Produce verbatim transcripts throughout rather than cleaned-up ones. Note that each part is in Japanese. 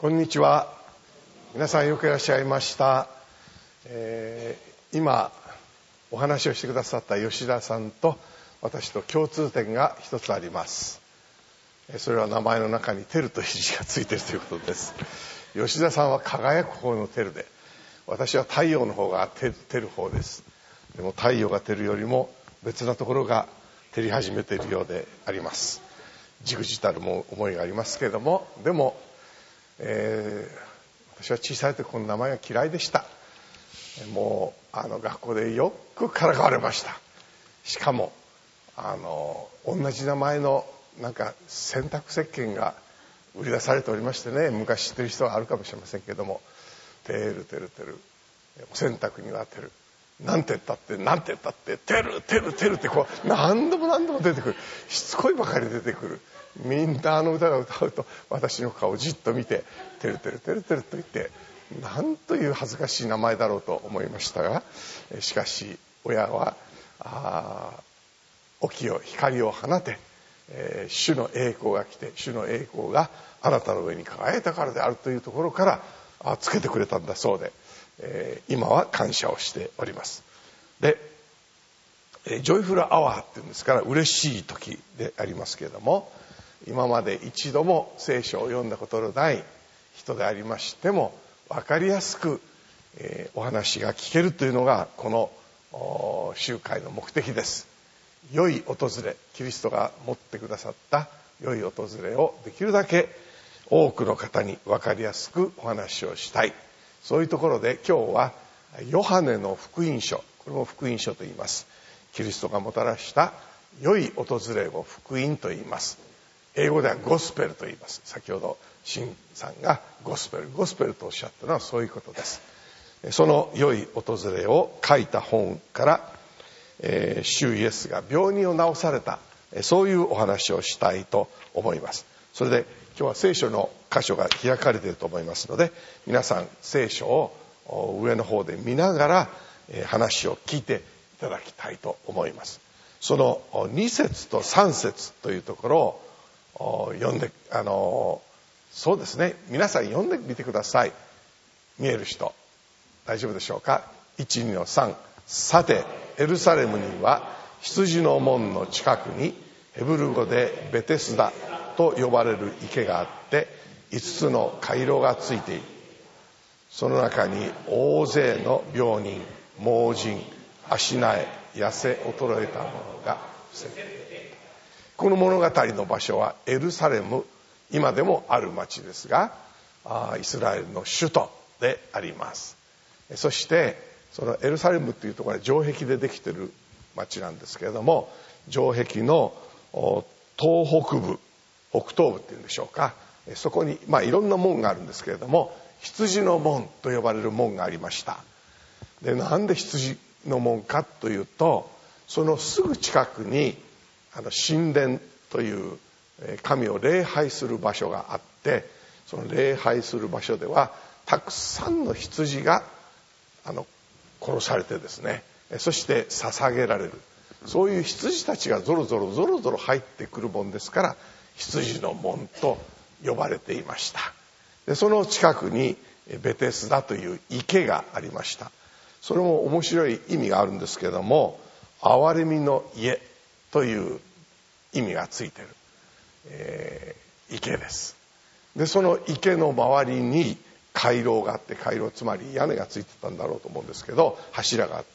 こんにちは。皆さんよくいらっしゃいました。えー、今お話をしてくださった吉田さんと私と共通点が一つあります。それは名前の中にテルという字がついているということです。吉田さんは輝く方のテルで、私は太陽の方が照る方です。でも太陽が照るよりも別なところが照り始めているようであります。じくじたるも思いがありますけれども、でも、えー、私は小さい時この名前が嫌いでした。もうあの学校でよくからかわれました。しかもあの同じ名前のなんか洗濯石鹸が売り出されておりましてね、昔知ってる人はあるかもしれませんけども、てるてるてる、お洗濯にはてる、なんて言ったってなんて言ったっててるてるてるってこう何度も何度も出てくる。しつこいばかり出てくる。みんなあの歌が歌うと私の顔をじっと見ててるてるてるてると言って、なんという恥ずかしい名前だろうと思いましたが、しかし親はあ起きよ光を放て、えー、主の栄光が来て、主の栄光があなたの上に輝いたからであるというところからあつけてくれたんだそうで、えー、今は感謝をしております。で、えー、ジョイフルアワーっていうんですから嬉しい時でありますけれども、今まで一度も聖書を読んだことのない人でありましても分かりやすく、えー、お話が聞けるというのがこの集会の目的です。良い訪れ、キリストが持ってくださった良い訪れをできるだけ多くの方に分かりやすくお話をしたい、そういうところで今日はヨハネの福音書、これも福音書と言います。キリストがもたらした良い訪れを福音と言います。英語ではゴスペルと言います。先ほどシンさんがゴスペルゴスペルとおっしゃったのはそういうことです。その良い訪れを書いた本から、えー、主イエスが病人を治された、そういうお話をしたいと思います。それで今日は聖書の箇所が開かれていると思いますので、皆さん聖書を上の方で見ながら、えー、話を聞いていただきたいと思います。そのに節とさん節というところを読んで、あのそうですね、皆さん読んでみてください。見える人大丈夫でしょうか。いち、にのさん。さてエルサレムには羊の門の近くにヘブル語でベテスダと呼ばれる池があって、いつつの回廊がついている。その中に大勢の病人、盲人、足苗、痩せ衰えた者が伏せている。この物語の場所はエルサレム、今でもある町ですが、イスラエルの首都であります。そしてそのエルサレムというところは城壁でできている町なんですけれども、城壁の東北部、北東部っていうんでしょうか、そこにまあいろんな門があるんですけれども、羊の門と呼ばれる門がありました。で、なんで羊の門かというと、そのすぐ近くにあの神殿という神を礼拝する場所があって、その礼拝する場所ではたくさんの羊があの殺されてですね、そして捧げられる、そういう羊たちがゾロゾロゾロゾロ入ってくるもんですから、羊の門と呼ばれていました。で、その近くにベテスダという池がありました。それも面白い意味があるんですけれども、憐れみの家という意味がついている、えー、池です。で、その池の周りに回廊があって、回廊つまり屋根がついてたんだろうと思うんですけど、柱があって、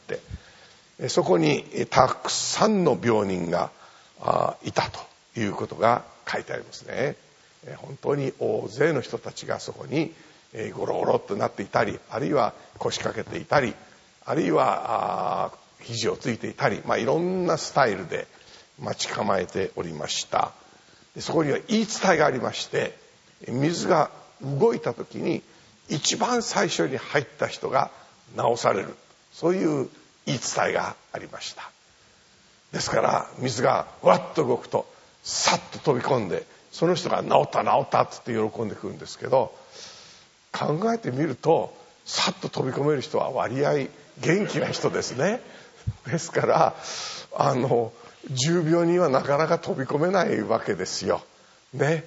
そこにたくさんの病人がいたということが書いてありますね。本当に大勢の人たちがそこにゴロゴロとなっていたり、あるいは腰掛けていたり、あるいは肘をついていたり、まあ、いろんなスタイルで待ち構えておりました。で、そこには言い伝えがありまして、水が動いた時に一番最初に入った人が治される、そういう言い伝えがありました。ですから水がわっと動くとさっと飛び込んで、その人が治った治ったって喜んでくるんですけど、考えてみるとさっと飛び込める人は割合元気な人ですね。ですからあの重病にはなかなか飛び込めないわけですよね。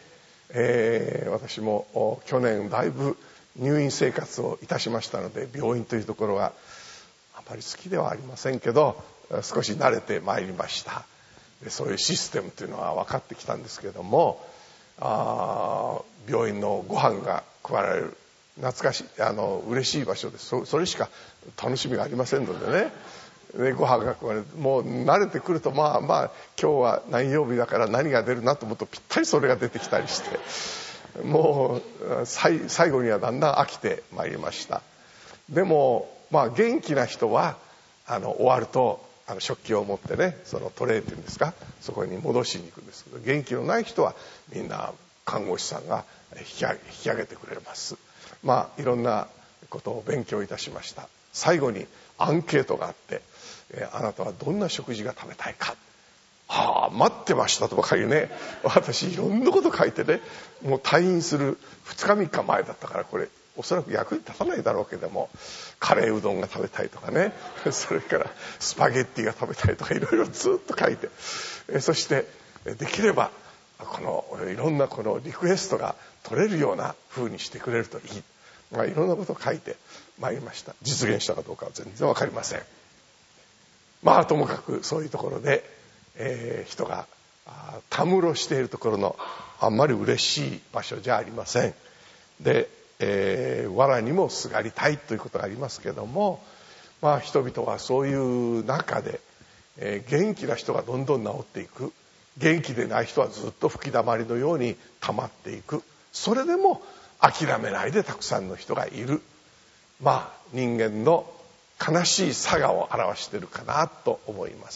えー、私も去年だいぶ入院生活をいたしましたので、病院というところはあまり好きではありませんけど、少し慣れてまいりました。でそういうシステムというのは分かってきたんですけれども、あ病院のご飯が配られる、懐かしい、あの嬉しい場所です。 そ, それしか楽しみがありませんのでね。でご飯が配られる、もう慣れてくると、まあまあ今日は何曜日だから何が出るなと思うとぴったりそれが出てきたりして、もう最後にはだんだん飽きてまいりました。でもまあ元気な人はあの終わるとあの食器を持ってね、そのトレーっていうんですか、そこに戻しに行くんですけど、元気のない人はみんな看護師さんが引き上げ、引き上げてくれます。まあいろんなことを勉強いたしました。最後にアンケートがあって、えー、あなたはどんな食事が食べたいか。はあ、待ってましたとばかりね、私いろんなこと書いてね、もう退院するふつかみっかまえだったから、これおそらく役に立たないだろうけども、カレーうどんが食べたいとかね、それからスパゲッティが食べたいとか、いろいろずっと書いて、えそしてできればこのいろんなこのリクエストが取れるような風にしてくれるといい、まあ、いろんなことを書いてまいりました。実現したかどうかは全然わかりません。まあともかくそういうところで、えー、人がたむろしているところのあんまり嬉しい場所じゃありません。で、えー、藁にもすがりたいということがありますけども、まあ人々はそういう中で、えー、元気な人がどんどん治っていく、元気でない人はずっと吹き溜まりのように溜まっていく。それでも諦めないでたくさんの人がいる。まあ人間の悲しい差がを表しているかなと思います。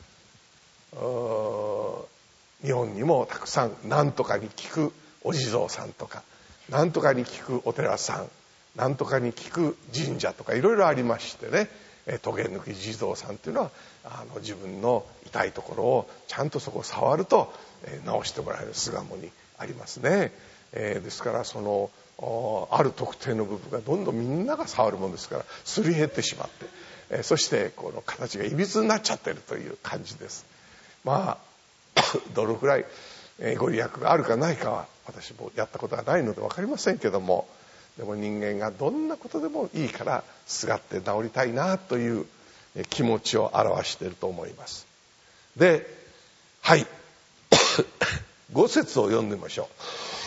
日本にもたくさん何とかに聞くお地蔵さんとか、何とかに聞くお寺さん、何とかに聞く神社とかいろいろありましてね、トゲ抜き地蔵さんっていうのはあの自分の痛いところをちゃんとそこを触ると治してもらえる巣鴨にありますね。えー、ですからそのある特定の部分がどんどんみんなが触るもんですからすり減ってしまって、えー、そしてこの形がいびつになっちゃってるという感じです。まあどのくらいご利益があるかないかは私もやったことがないので分かりませんけども、でも人間がどんなことでもいいからすがって治りたいなという気持ちを表していると思います。で、はいご節を読んでみましょ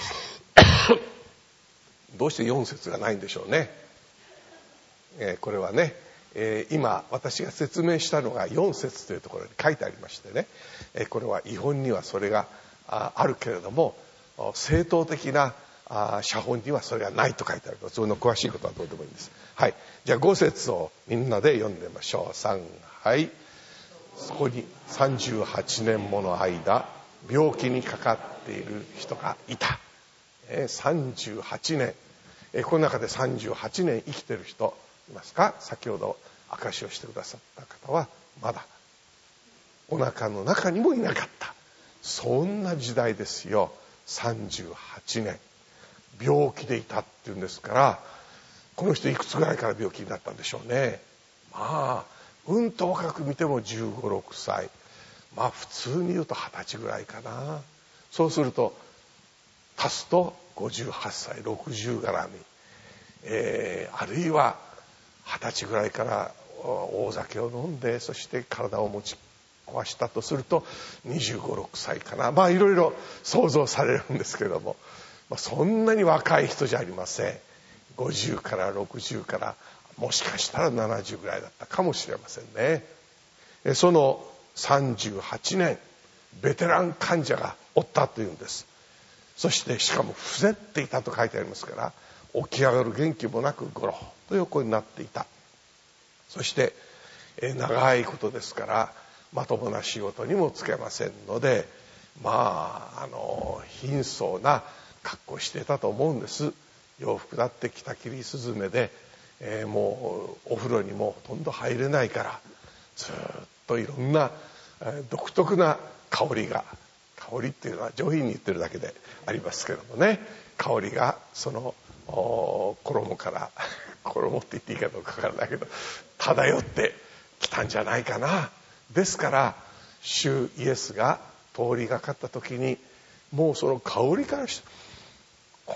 う。どうしてよん節がないんでしょうね。えー、これはね、えー、今私が説明したのがよん節というところに書いてありましてね、えー、これは異本にはそれが あ, あるけれども正統的なあ写本にはそれがないと書いてあると、その詳しいことはどうでもいいんです。はい、じゃあご節をみんなで読んでみましょう。さん、はい。そこにさんじゅうはちねんもの間病気にかかっている人がいた。えー、さんじゅうはちねん、えー、この中でさんじゅうはちねん生きてる人いますか？先ほど証しをしてくださった方はまだお腹の中にもいなかった。そんな時代ですよ。さんじゅうはちねん病気でいたっていうんですから、この人いくつぐらいから病気になったんでしょうね。まあうんと若く見てもじゅうご、ろくさい、まあ普通に言うとはたちぐらいかな。そうすると足すとごじゅうはっさい、ろくじゅう絡み、えー、あるいははたちぐらいから大酒を飲んで、そして体を持ち壊したとするとにじゅうご、ろくさいかな。まあいろいろ想像されるんですけれども、まあ、そんなに若い人じゃありません。ごじゅうからろくじゅうからもしかしたらななじゅうぐらいだったかもしれませんね。そのさんじゅうはちねんベテラン患者がおったというんです。そしてしかも伏せっていたと書いてありますから、起き上がる元気もなくゴロッと横になっていた。そして長いことですからまともな仕事にも就けませんので、まああの貧相な格好していたと思うんです。洋服だって着たきりすずめで、えー、もうお風呂にもほとんど入れないから、ずっといろんな、えー、独特な香りが、香りっていうのは上品に言ってるだけでありますけどもね、香りがその衣から衣って言っていいかどうかわからないけど漂ってきたんじゃないかな。ですから主イエスが通りがかった時にもうその香りからして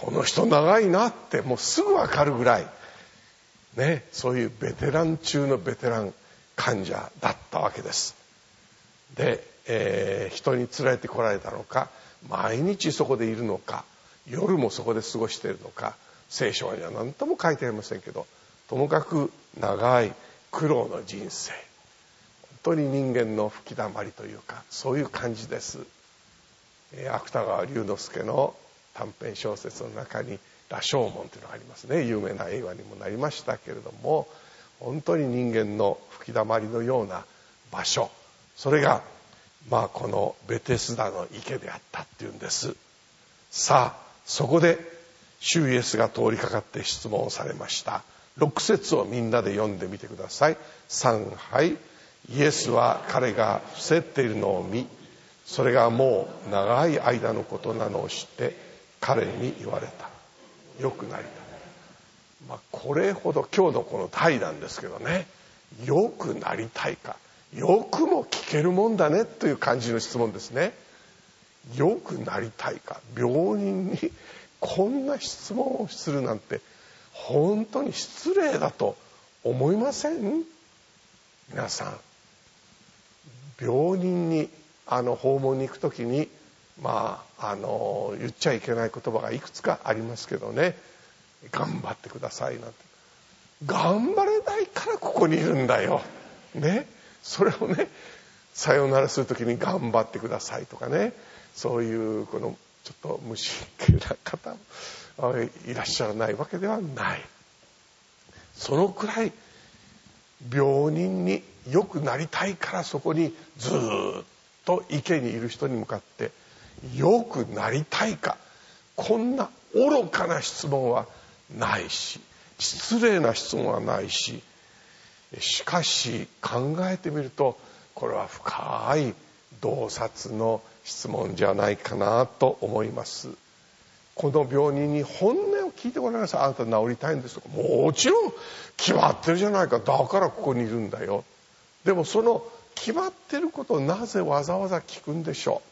この人長いなってもうすぐ分かるぐらいね、そういうベテラン中のベテラン患者だったわけです。で、えー、人に連れてこられたのか、毎日そこでいるのか、夜もそこで過ごしているのか、聖書には何とも書いてありませんけど、ともかく長い苦労の人生、本当に人間の吹き溜まりというか、そういう感じです。えー、芥川龍之介の短編小説の中に羅生門というのがありますね。有名な映画にもなりましたけれども、本当に人間の吹き溜まりのような場所、それがまあこのベテスダの池であったっていうんです。さあそこで主イエスが通りかかって質問をされました。ろく節をみんなで読んでみてください。さんはい。イエスは彼が伏せっているのを見、それがもう長い間のことなのを知って彼に言われた。よくなりたい、まあ、これほど今日のこの題なんですけどね、よくなりたいか、よくも聞けるもんだねという感じの質問ですね。よくなりたいか、病人にこんな質問をするなんて本当に失礼だと思いません？皆さん、病人にあの訪問に行くときにまあ、あの言っちゃいけない言葉がいくつかありますけどね、頑張ってくださいなんて、頑張れないからここにいるんだよ、ね、それをね、さよならするときに頑張ってくださいとかね、そういうこのちょっと無神経な方いらっしゃらないわけではない。そのくらい病人によくなりたいから、そこにずっと池にいる人に向かってよくなりたいか、こんな愚かな質問はないし、失礼な質問はないし、しかし考えてみるとこれは深い洞察の質問じゃないかなと思います。この病人に本音を聞いてごらんなさい。あなた治りたいんですとか、もちろん決まってるじゃないか、だからここにいるんだよ。でもその決まってることをなぜわざわざ聞くんでしょう。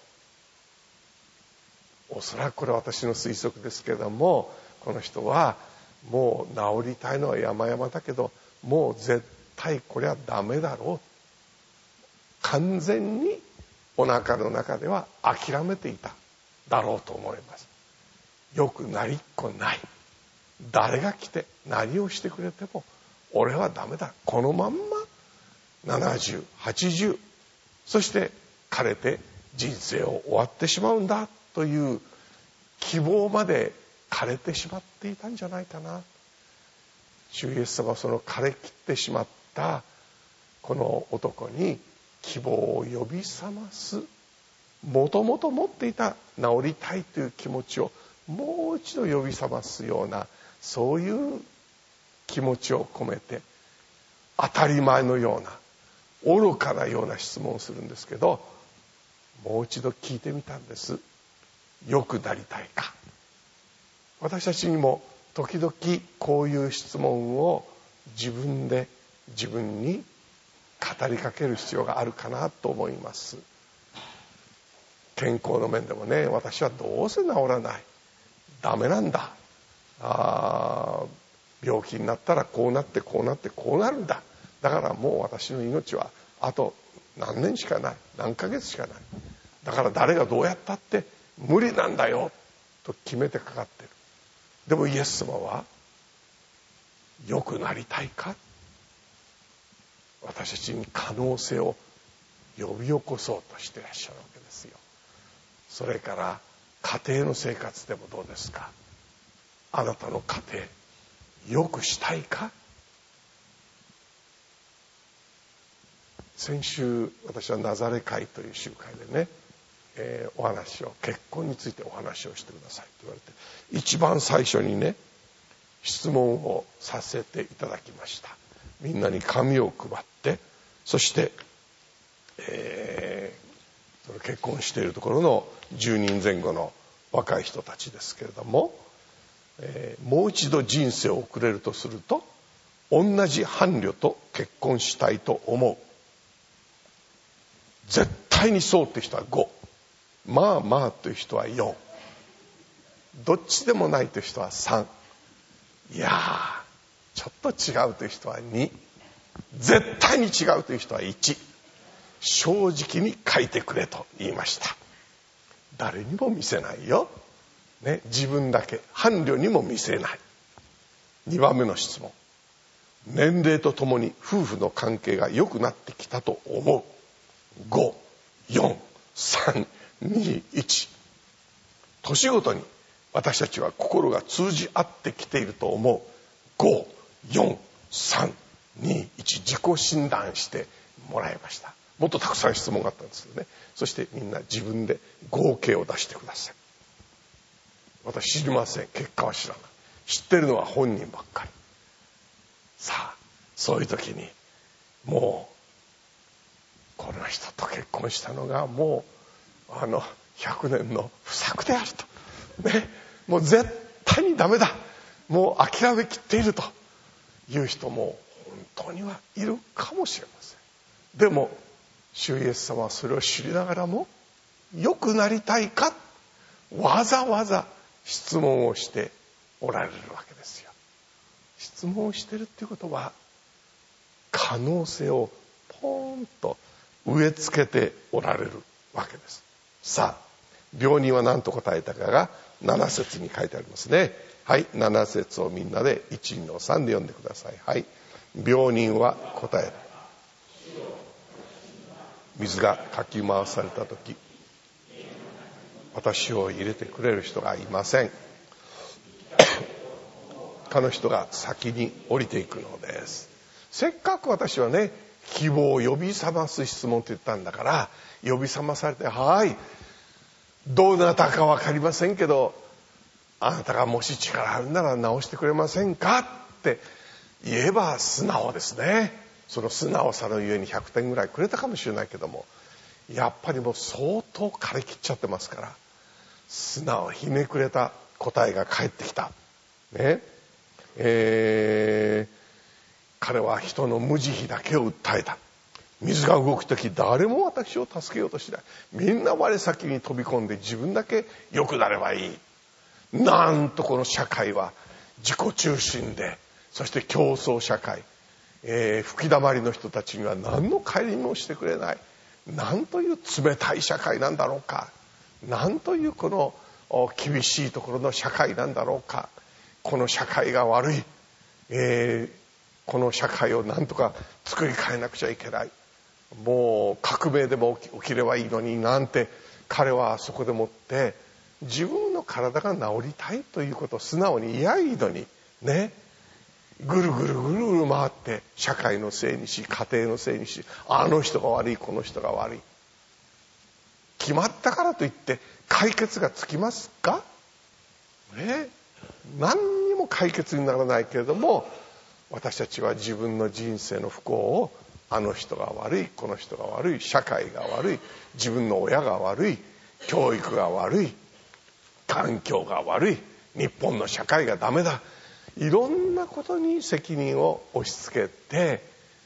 おそらくこれは私の推測ですけれども、この人はもう治りたいのは山々だけど、もう絶対これはダメだろう、完全にお腹の中では諦めていただろうと思います。よくなりっこない、誰が来て何をしてくれても俺はダメだ、このまんまななじゅう、はちじゅう、そして枯れて人生を終わってしまうんだという希望まで枯れてしまっていたんじゃないかな。主イエス様はその枯れきってしまったこの男に希望を呼び覚ます、もともと持っていた治りたいという気持ちをもう一度呼び覚ますような、そういう気持ちを込めて当たり前のような愚かなような質問をするんですけど、もう一度聞いてみたんです。よくなりたいか。私たちにも時々こういう質問を自分で自分に語りかける必要があるかなと思います。健康の面でもね、私はどうせ治らない、ダメなんだ、あ病気になったらこうなってこうなってこうなるんだ、だからもう私の命はあと何年しかない、何ヶ月しかない、だから誰がどうやったって無理なんだよと決めてかかってる。でもイエス様は良くなりたいか、私たちに可能性を呼び起こそうとしていらっしゃるわけですよ。それから家庭の生活でもどうですか。あなたの家庭良くしたいか。先週私はナザレ会という集会でね、えー、お話を結婚についてお話をしてくださいと言われて、一番最初にね質問をさせていただきました。みんなに紙を配って、そして、えー、その結婚しているところのじゅうにんぜん後の若い人たちですけれども、えー、もう一度人生を送れるとすると同じ伴侶と結婚したいと思う。絶対にそうって人はご、まあまあという人はよん。 どっちでもないという人はさん、いやーちょっと違うという人はに、絶対に違うという人はいち、正直に書いてくれと言いました。誰にも見せないよ、ね、自分だけ伴侶にも見せない。にばんめの質問、年齢とともに夫婦の関係が良くなってきたと思う。ご、よん、さん、に、いち。年ごとに私たちは心が通じ合ってきていると思う。ご、よん、さん、に、いち。自己診断してもらいました。もっとたくさん質問があったんですけどね。そしてみんな自分で合計を出してください。私知りません。結果は知らない。知ってるのは本人ばっかり。さあそういう時にもうこの人と結婚したのがもうあのひゃくねんの不作であると、ね、もう絶対にダメだ、もう諦めきっているという人も本当にはいるかもしれません。でも主イエス様はそれを知りながらも良くなりたいか、わざわざ質問をしておられるわけですよ。質問をしてるっていうことは可能性をポーンと植え付けておられるわけです。さあ病人は何と答えたかがなな節に書いてありますね。はい、なな節をみんなでいちのさんで読んでください。はい、病人は答える。水がかき回された時、私を入れてくれる人がいません。他の人が先に降りていくのです。せっかく私はね、希望を呼び覚ます質問って言ったんだから、呼び覚まされて、はい、どなたか分かりませんけど、あなたがもし力あるなら直してくれませんかって言えば素直ですね。その素直さのゆえにひゃくてんぐらいくれたかもしれないけども、やっぱりもう相当枯れきっちゃってますから、素直ひねくれた答えが返ってきたね。えー、彼は人の無慈悲だけを訴えた。水が動くとき誰も私を助けようとしない。みんな我先に飛び込んで自分だけ良くなればいい。なんとこの社会は自己中心で、そして競争社会、えー、吹きだまりの人たちには何の顧みもしてくれない。なんという冷たい社会なんだろうか。なんというこの厳しいところの社会なんだろうか。この社会が悪い、えー、この社会をなんとか作り変えなくちゃいけない。もう革命でも起きればいいのになんて、彼はそこでもって自分の体が治りたいということを素直に嫌いのにね、ぐるぐるぐるぐる回って社会のせいにし、家庭のせいにし、あの人が悪い、この人が悪い。決まったからといって解決がつきますかね。何にも解決にならないけれども、私たちは自分の人生の不幸を、あの人が悪い、この人が悪い、社会が悪い、自分の親が悪い、教育が悪い、環境が悪い、日本の社会がダメだ、いろんなことに責任を押し付けて、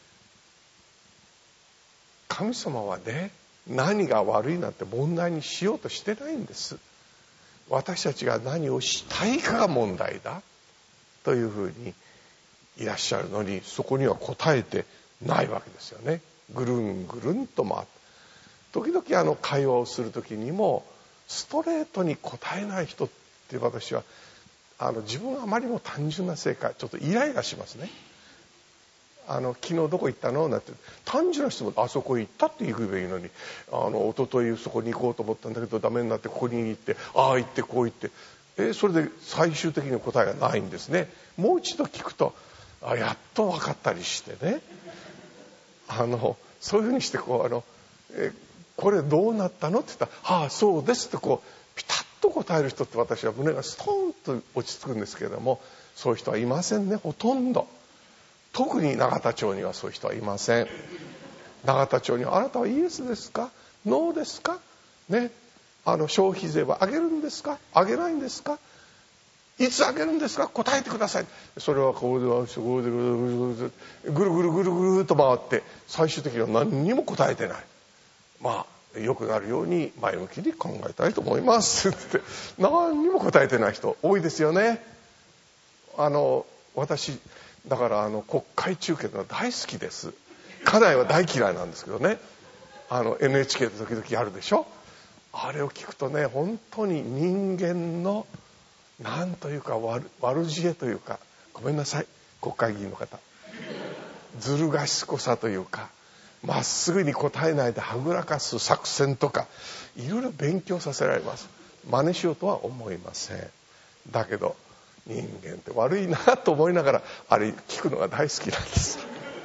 神様はね、何が悪いなんて問題にしようとしてないんです。私たちが何をしたいかが問題だというふうにいらっしゃるのに、そこには答えてないわけですよね。ぐるんぐるんと回って、時々あの会話をする時にもストレートに答えない人って私はあの自分はあまりにも単純なせいかちょっとイライラしますね。あの昨日どこ行ったのなんて単純な質問、あそこ行ったって言えばいいのに、あの一昨日そこに行こうと思ったんだけどダメになってここに行って、ああ行ってこう行って、えそれで最終的に答えがないんですね。もう一度聞くとあやっと分かったりしてね、あのそういうふうにしてこうあのえこれどうなったのって言ったら、はあそうですってこうピタッと答える人って私は胸がストーンと落ち着くんですけれども、そういう人はいませんね、ほとんど。特に永田町にはそういう人はいません。永田町にはあなたはイエスですか、ノーですかね、あの消費税は上げるんですか、上げないんですか、いつ上げるんですか、答えてください。それはこうではこうでぐるぐるぐるぐるぐると回って最終的には何にも答えてない。まあ良くなるように前向きに考えたいと思いますって何にも答えてない人多いですよね。あの私だからあの国会中継が大好きです。家内は大嫌いなんですけどね、あの エヌエイチケーで時々あるでしょ。あれを聞くとね、本当に人間のなんというか 悪, 悪知恵というか、ごめんなさい国会議員の方、ずる賢さというか、まっすぐに答えないではぐらかす作戦とか、いろいろ勉強させられます。真似しようとは思いません。だけど人間って悪いなと思いながらあれ聞くのが大好きなんです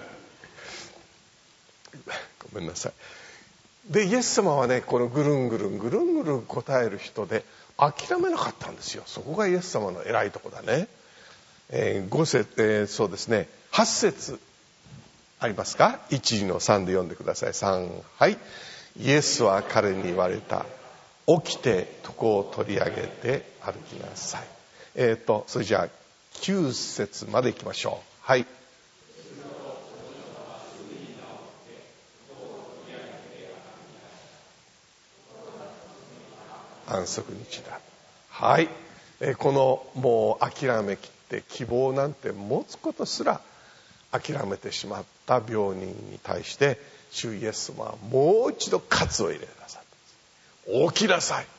ごめんなさい。でイエス様はね、このぐるんぐるんぐるんぐるん答える人で諦めなかったんですよ。そこがイエス様の偉いとこだね。えー、ご節、えー、そうですね、はち節ありますか。いちのさんで読んでください。さん、はい。イエスは彼に言われた。起きて床を取り上げて歩きなさい。えっ、ー、とそれじゃあきゅう節までいきましょう。はい。安息日だ。はい、えー、このもう諦めきって希望なんて持つことすら諦めてしまった病人に対して主イエス様はもう一度喝を入れなさったんです。起きなさい、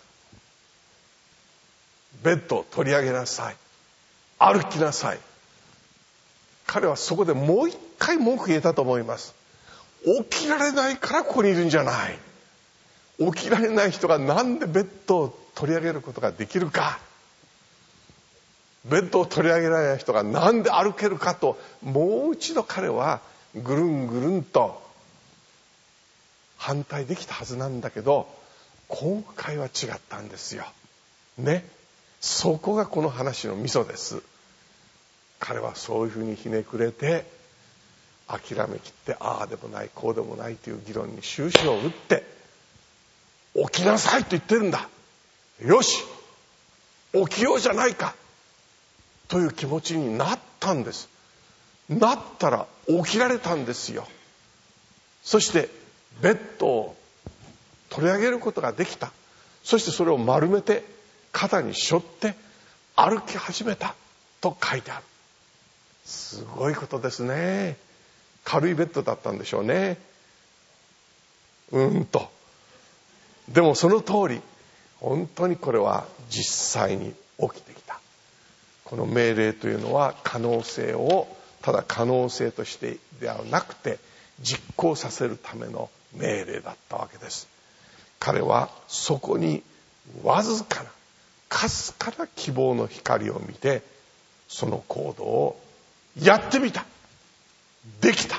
ベッドを取り上げなさい、歩きなさい。彼はそこでもう一回文句言えたと思います。起きられないからここにいるんじゃない。起きられない人がなんでベッドを取り上げることができるか、ベッドを取り上げられない人がなんで歩けるかと、もう一度彼はぐるんぐるんと反対できたはずなんだけど、今回は違ったんですよね。そこがこの話のミソです。彼はそういうふうにひねくれて諦めきって、ああでもないこうでもないという議論に終止符を打って、起きなさいと言ってるんだ、よし起きようじゃないかという気持ちになったんです。なったら起きられたんですよ。そしてベッドを取り上げることができた。そしてそれを丸めて肩に背負って歩き始めたと書いてある。すごいことですね。軽いベッドだったんでしょうね。うーんとでもその通り、本当にこれは実際に起きてきた。この命令というのは可能性をただ可能性としてではなくて実行させるための命令だったわけです。彼はそこにわずかなかすかな希望の光を見て、その行動をやってみた。できた。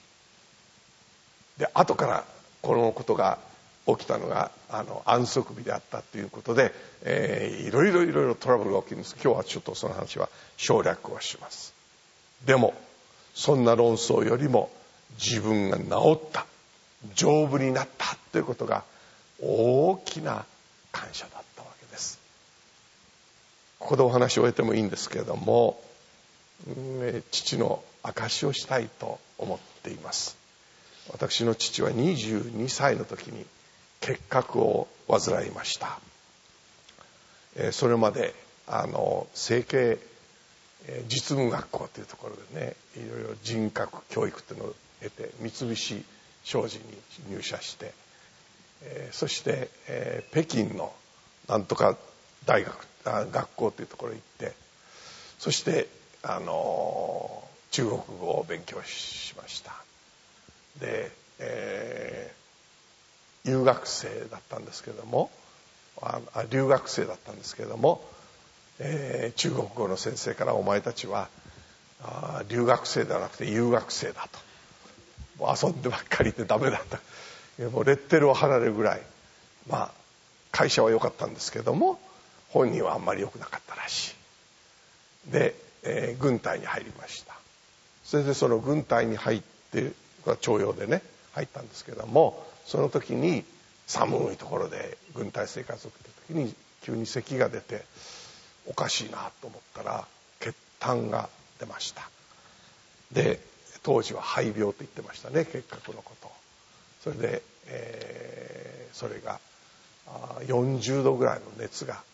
で後からこのことが起きたのがあの安息日であったということで、えー、いろいろいろいろトラブルが起きるんです。今日はちょっとその話は省略をします。でもそんな論争よりも自分が治った、丈夫になったということが大きな感謝だったわけです。ここでお話を終えてもいいんですけれども、父の証しをしたいと思っています。私の父はにじゅうにさいの時に結核を患いました。それまであの整形実務学校というところでね、いろいろ人格教育というのを得て三菱商事に入社して、そして北京のなんとか大学学校というところに行って、そしてあの中国語を勉強しました。で、えー、留学生だったんですけれどもあ留学生だったんですけれども、えー、中国語の先生からお前たちはあ留学生ではなくて遊学生だと、もう遊んでばっかりでダメだと、もうレッテルを貼られるぐらい、まあ会社は良かったんですけれども本人はあんまり良くなかったらしい。で、えー、軍隊に入りました。それでその軍隊に入って徴用でね入ったんですけれども、その時に寒いところで軍隊生活を送っている時に急に咳が出ておかしいなと思ったら血痰が出ました。で当時は肺病と言ってましたね、結核のこと。それで、 えー、それがよんじゅうどぐらいの熱が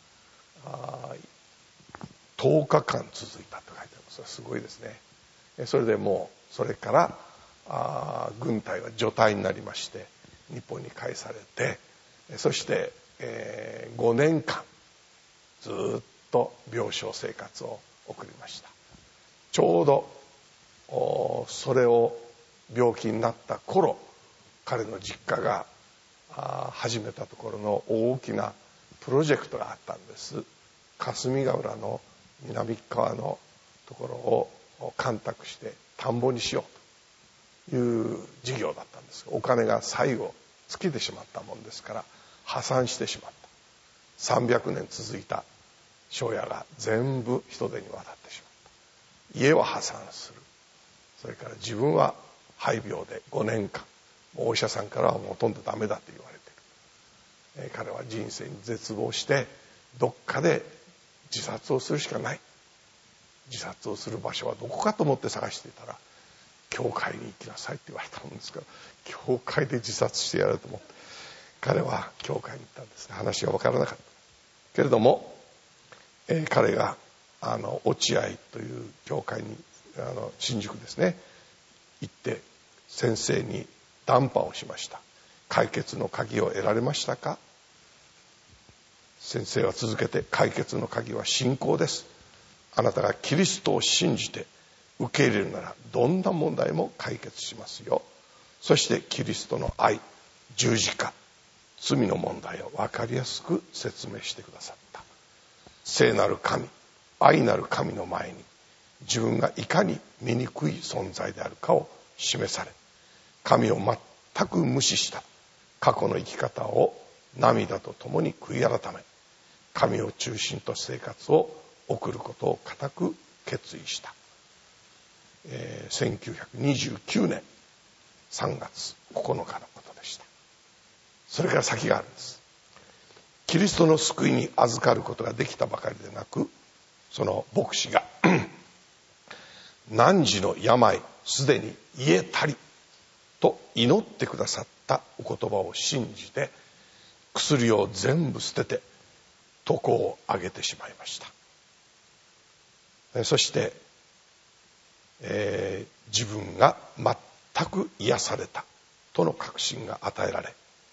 とおかかん続いたと書いてあります。すごいですね。それでもうそれからあ軍隊は除隊になりまして日本に帰されて、そして、えー、ごねんかんずっと病床生活を送りました。ちょうどそれを病気になった頃、彼の実家が始めたところの大きなプロジェクトがあったんです。霞ヶ浦の南側のところを干拓して田んぼにしようという事業だったんですが、お金が最後尽きてしまったもんですから破産してしまった。さんびゃくねん続いた庄屋が全部人手に渡ってしまった。家は破産する。それから自分は肺病でごねんかん、お医者さんからはほとんどダメだと言われている。彼は人生に絶望してどっかで自殺をするしかない。自殺をする場所はどこかと思って探していたら、教会に行きなさいって言われたもんですから、教会で自殺してやると思って彼は教会に行ったんですが、話が分からなかったけれども、えー、彼があの落合という教会にあの新宿ですね行って先生に談判をしました。解決の鍵を得られましたか。先生は続けて、解決の鍵は信仰です。あなたがキリストを信じて受け入れるならどんな問題も解決しますよ。そしてキリストの愛、十字架、罪の問題を分かりやすく説明してくださった。聖なる神、愛なる神の前に自分がいかに醜い存在であるかを示され、神を全く無視した過去の生き方を涙とともに悔い改め、神を中心と生活を送ることを固く決意した。えー、せんきゅうひゃくにじゅうきゅうねんさんがつここのかのことでした。それから先があるんです。キリストの救いに預かることができたばかりでなく、その牧師が汝の病すでに癒えたりと祈ってくださったお言葉を信じて、薬を全部捨てて床を上げてしまいました。そして、えー、自分が全く癒されたとの確信が与えら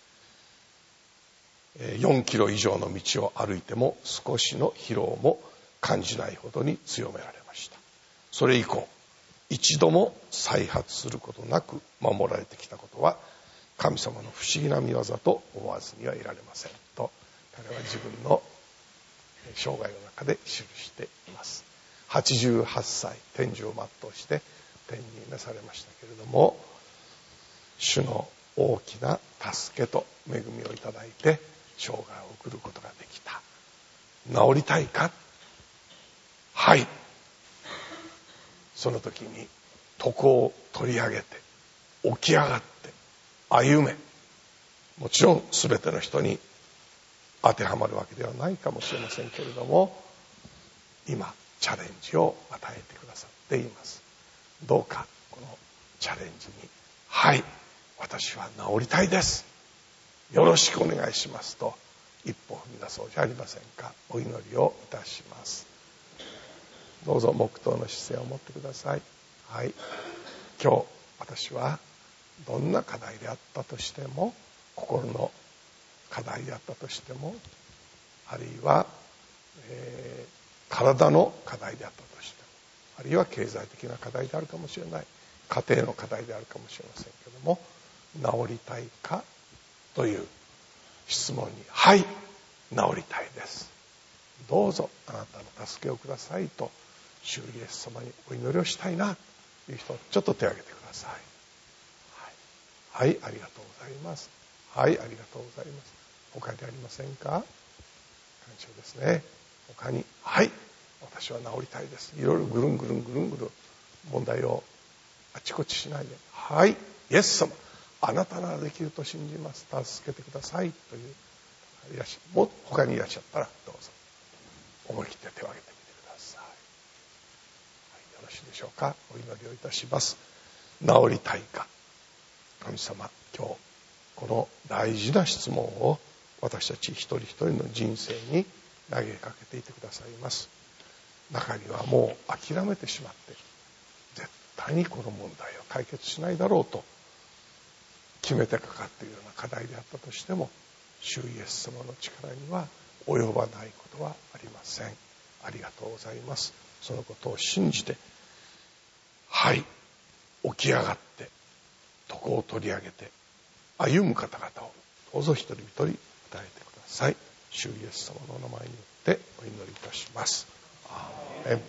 れ、よんキロ以上の道を歩いても少しの疲労も感じないほどに強められました。それ以降一度も再発することなく守られてきたことは神様の不思議な見業と思わずにはいられませんと、彼は自分の生涯の中で記しています。はちじゅうはっさい天寿を全うして天に召されましたけれども、主の大きな助けと恵みをいただいて生涯を送ることができた。治りたいか。はい。その時に床を取り上げて起き上がって歩め。もちろん全ての人に当てはまるわけではないかもしれませんけれども、今チャレンジを与えてくださっています。どうかこのチャレンジに、はい、私は治りたいです、よろしくお願いしますと一歩踏み出そうじゃありませんか。お祈りをいたします。どうぞ黙祷の姿勢を持ってください。はい、今日私はどんな課題であったとしても、心の課題であったとしても、あるいは、えー、体の課題であったとしても、あるいは経済的な課題であるかもしれない、家庭の課題であるかもしれませんけども、治りたいかという質問に、はい、治りたいです、どうぞあなたの助けをくださいと主イエス様にお祈りをしたいなという人、ちょっと手を挙げてください。はい、はい、ありがとうございます。はい、ありがとうございます。他にありませんか。感謝ですね。他に、はい、私は治りたいです。いろいろぐるんぐるんぐるんぐるん問題をあちこちしないで、はい、イエス様あなたならできると信じます、助けてくださいといういらっしゃ、も他にいらっしゃったらどうぞ思い切って手を挙げてみてください。はい、よろしいでしょうか。お祈りをいたします。治りたいか。神様、今日この大事な質問を私たち一人一人の人生に投げかけていてくださいます。中にはもう諦めてしまって絶対にこの問題を解決しないだろうと決めてかかっているような課題であったとしても、主イエス様の力には及ばないことはありません。ありがとうございます。そのことを信じて、はい、起き上がって徳を取り上げて歩む方々をどうぞ一人一人与えてください。主イエス様のお名前によってお祈りいたします。アーメン。